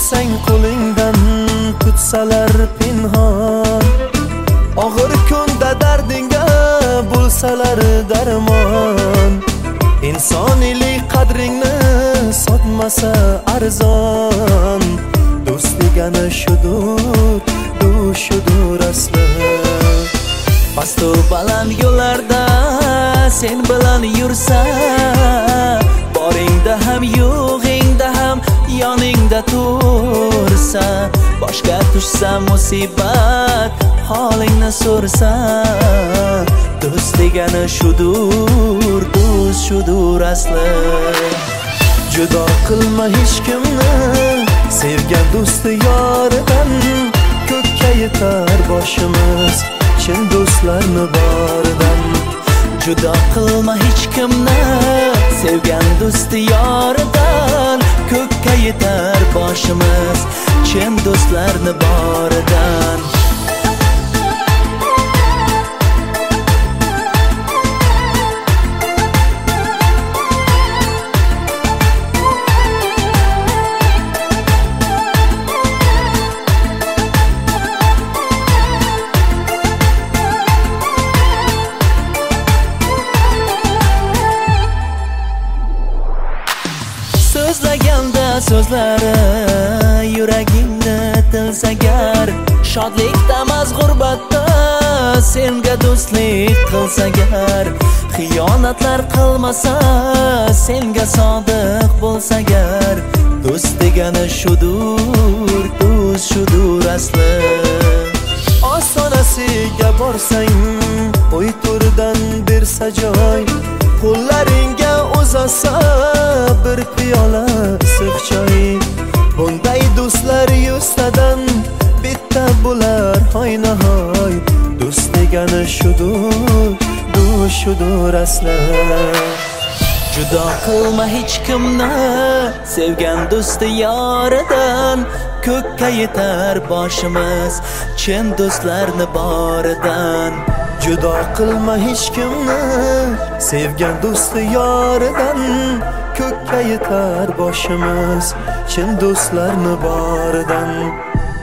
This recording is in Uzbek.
bersang qo'lingdan, tutsalar pinhon, og'ir kunda dardingga bo'lsalar darmon. İnsoniylik qadringni sotmasa arzon, do'st degani shudur asli. Pastu baland yo'llarda sen bilan yursa, boringda ham yo'g'ingda ham yoningda tursa, boshga tushsa musibat holingni so'rsa, do'st degani shudur asli. Judo qilma hech kimni, sevgan do'sti yoridan, ko'kka yetar boshimiz chin do'stlarni boridan. Judo qilma hech kimni, sevgan do'sti yoridan, ko'kka yetar boshimiz chin do'stlarni boridan. So'zlaganda so'zlari yuragingni tilsagar, shodlikda emas g'urbatda senga do'stlik qilsagar, xiyonatlar qilmasa senga sodiq bo'lsagar, do'st degani shudur asli. Ostonasiga borsang, qo'y to'ridan bersa joy, qo'llaringga uzatsa bir piyola issiq choy. Bunday do'stlar yuztadan bitta bo'lar hoynahoy, do'st degani shudur asli. Judo qilma hech kimni, sevgan do'sti yoridan, ko'kka yetar boshimiz chin do'stlarni boridan. Judo qilma hech kimni, sevgan do'sti yoridan, ko'kka yetar boshimiz chin do'stlarni boridan.